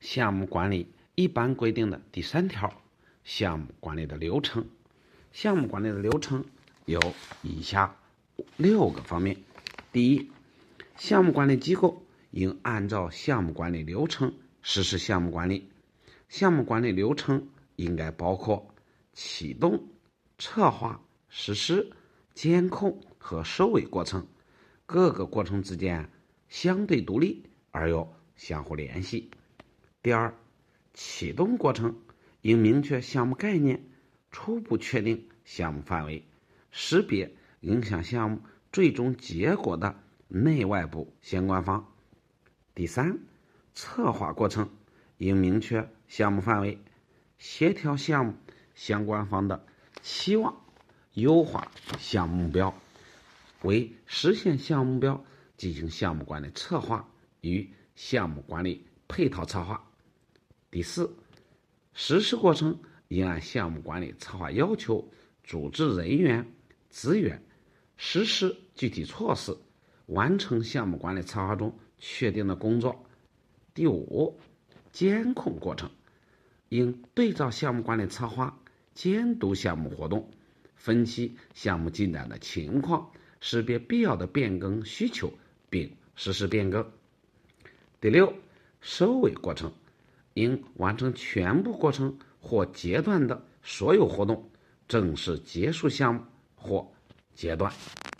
项目管理一般规定的第3条，项目管理的流程。项目管理的流程有以下6个方面。第一，项目管理机构应按照项目管理流程实施项目管理。项目管理流程应该包括启动、策划、实施、监控和收尾过程，各个过程之间相对独立而又相互联系。第二，启动过程应明确项目概念，初步确定项目范围，识别影响项目最终结果的内外部相关方。第三，策划过程应明确项目范围，协调项目相关方的期望，优化项目目标，为实现项目目标进行项目管理策划与项目管理配套策划。第四，实施过程应按项目管理策划要求组织人员、资源，实施具体措施，完成项目管理策划中确定的工作。第五，监控过程应对照项目管理策划，监督项目活动，分析项目进展的情况，识别必要的变更需求并实施变更。第六，收尾过程应完成全部过程或阶段的所有活动，正式结束项目或阶段。